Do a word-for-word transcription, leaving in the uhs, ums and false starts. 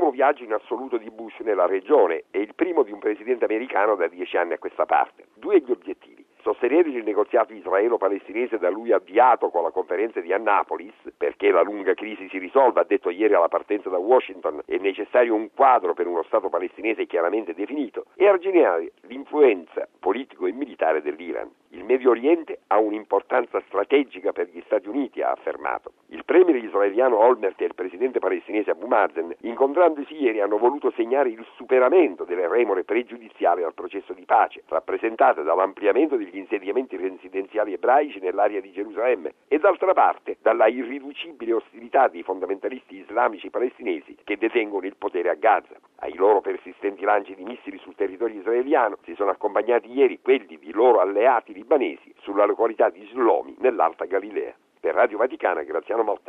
primo viaggio in assoluto di Bush nella regione e il primo di un presidente americano da dieci anni a questa parte. Due gli obiettivi: sostenere il negoziato israelo-palestinese da lui avviato con la conferenza di Annapolis, perché la lunga crisi si risolva. Ha detto ieri alla partenza da Washington è necessario un quadro per uno Stato palestinese chiaramente definito, e arginare l'influenza politico e militare dell'Iran. Il Medio Oriente ha un'importanza strategica per gli Stati Uniti, ha affermato. Il premier israeliano Olmert e il presidente palestinese Abu Mazen, incontrandosi ieri, hanno voluto segnare il superamento delle remore pregiudiziali al processo di pace, rappresentate dall'ampliamento degli insediamenti residenziali ebraici nell'area di Gerusalemme e, d'altra parte, dalla irriducibile ostilità dei fondamentalisti islamici palestinesi che detengono il potere a Gaza. Ai loro persistenti lanci di missili sul territorio israeliano si sono accompagnati ieri quelli di loro alleati libanesi sulla località di Shlomi nell'Alta Galilea. Per Radio Vaticana, Graziano Motta.